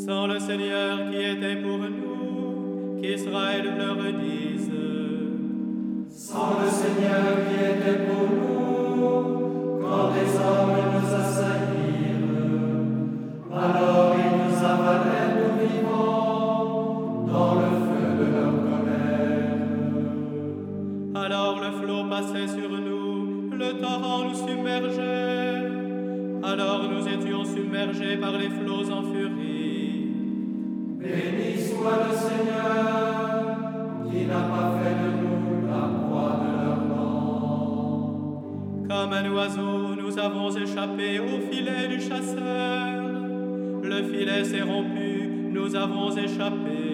Sans le Seigneur qui était pour nous, qu'Israël leur dise. Sans le Seigneur qui était pour nous, quand les hommes nous assaillirent, alors ils nous avalèrent nous vivants dans le feu de leur colère. Alors le flot passait sur nous, le torrent nous submergeait. Alors nous étions submergés par les flots en furie. Béni soit le Seigneur, qui n'a pas fait de nous la proie de leur dent. Comme un oiseau, nous avons échappé au filet du chasseur. Le filet s'est rompu, nous avons échappé.